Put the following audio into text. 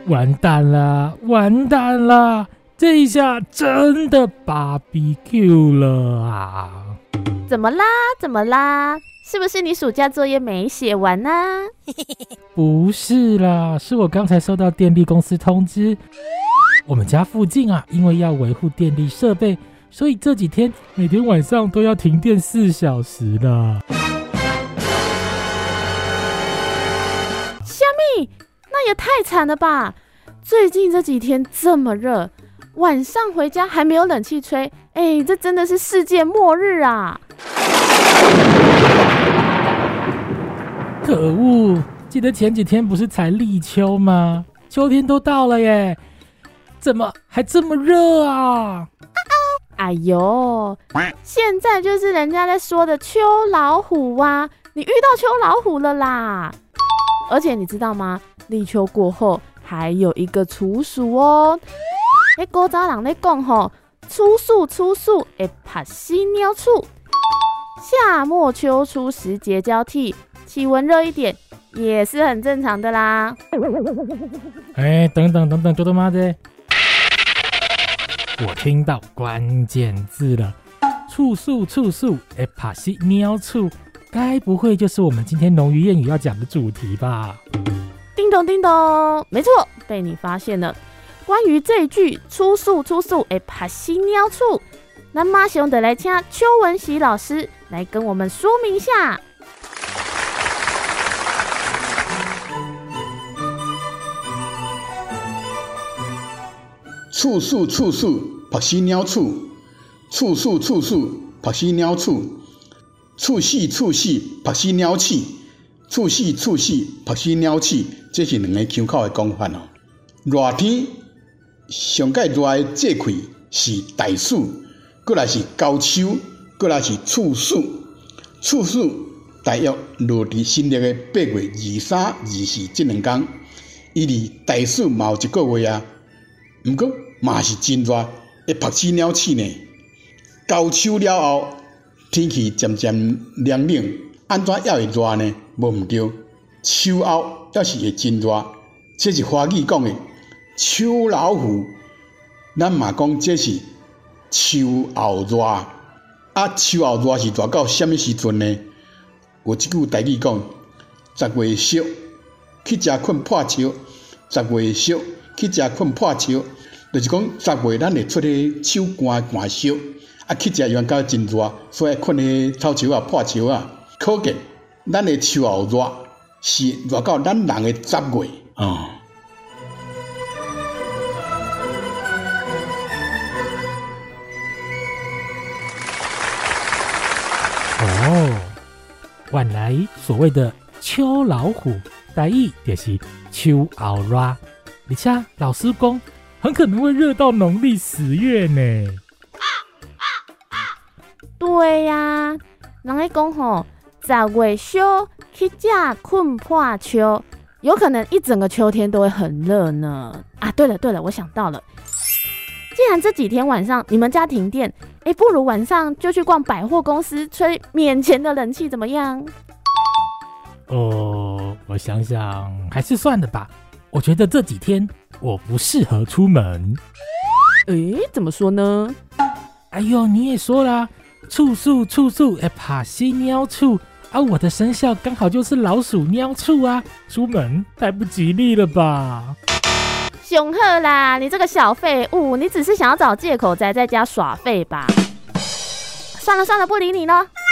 完蛋啦，完蛋啦！这一下真的 BBQ 了啊！ 怎么啦？怎么啦？是不是你暑假作业没写完啊？ 不是啦，是我刚才收到电力公司通知，我们家附近啊，因为要维护电力设备，所以这几天每天晚上都要停电4小时了。 虾米，那也太惨了吧！最近这几天这么热，晚上回家还没有冷气吹，这真的是世界末日啊！ 可恶！记得前几天不是才立秋吗？秋天都到了耶，怎么还这么热啊？ 哎呦，现在就是人家在说的秋老虎啊！你遇到秋老虎了啦！而且你知道吗？立秋过后还有一个处暑哦。古早人在讲吼，处暑会拍死鸟鼠。夏末秋初时节交替，气温热一点也是很正常的啦。 等等，就他妈的！我听到关键字了，处暑会拍死鸟鼠，该不会就是我们今天农渔谚语要讲的主题吧？ 叮咚叮咚，没错，被你发现了。关于这一句处暑会拍死鸟鼠，那马上得来请邱文喜老师来跟我们说明一下。 处暑拍死鸟鼠，处暑拍死鸟鼠，处死拍死鸟鼠，处死拍死鸟鼠，这是两个腔口的讲法哦。热天上介热的节气是大暑，过来是高秋，过来是处暑。处暑大约落伫新历的8月23、24这两天，伊离大暑嘛有1个月啊。不过嘛是真热，会拍死鸟鼠呢。高秋了后，天气渐渐凉冷，安怎也会热呢？无毋对，秋后也是会真热，这是华语讲的秋老虎。咱嘛讲这是秋后热，秋后热是热到什么时阵呢？有一句台语讲：10月熟去食困破树，10月熟去食困破树，就是讲10月咱会出去手寒烧，去食原到真热，所以困喺草树破树啊。可见咱的秋后热是热到咱人的10月啊。 原来所谓的秋老虎，台语就是秋后热，而且老师讲很可能会热到农历10月呢。 对呀，人在讲吼，10月烧去食困破秋，有可能一整个秋天都会很热呢。对了，我想到了，既然这几天晚上你们家停电，不如晚上就去逛百货公司吹免钱的冷气，怎么样？ 我想想，还是算了吧。我觉得这几天我不适合出门。 怎么说呢？ 哎呦，你也说啦，处暑会拍死鸟鼠啊！我的生肖刚好就是老鼠鸟鼠啊，出门太不吉利了吧？ 熊鹤啦，你这个小废物，你只是想要找借口宅在家耍废吧？算了，不理你了。